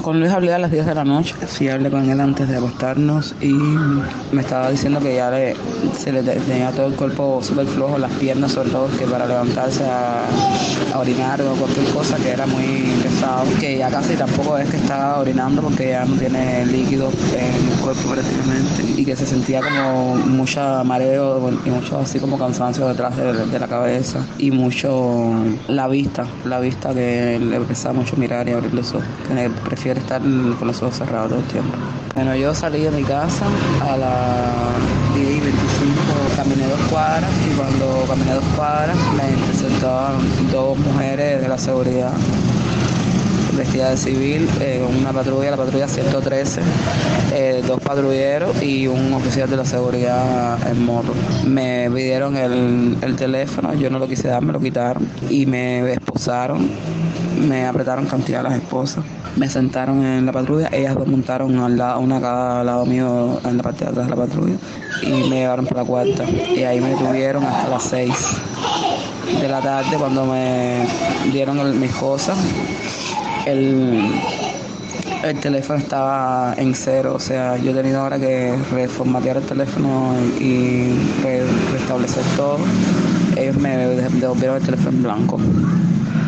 Con Luis hablé a las 10 de la noche, sí hablé con él antes de acostarnos y me estaba diciendo que se le tenía todo el cuerpo súper flojo, las piernas sobre todo, que para levantarse a orinar o cualquier cosa que era muy pesado, que ya casi tampoco es que estaba orinando porque ya no tiene líquido en el cuerpo prácticamente y que se sentía como mucha mareo y mucho así como cansancio detrás de la cabeza y mucho la vista que le pesaba mucho mirar y abrir los ojos, que prefiere estar con los ojos cerrados todo el tiempo. Bueno, yo salí de mi casa a las 10:25, caminé 2 cuadras y cuando caminé 2 cuadras me interceptaron dos mujeres de la seguridad vestida de civil, con una patrulla, la patrulla 113, dos patrulleros y un oficial de la seguridad en moto. Me pidieron el teléfono, yo no lo quise dar, me lo quitaron y me esposaron, me apretaron cantidad las esposas. Me sentaron en la patrulla, ellas dos montaron una a cada lado mío en la parte de atrás de la patrulla y me llevaron por la cuarta y ahí me tuvieron hasta las 6 de la tarde cuando me dieron mis cosas. El teléfono estaba en cero, o sea, yo he tenido ahora que reformatear el teléfono y restablecer todo. Ellos me devolvieron el teléfono en blanco.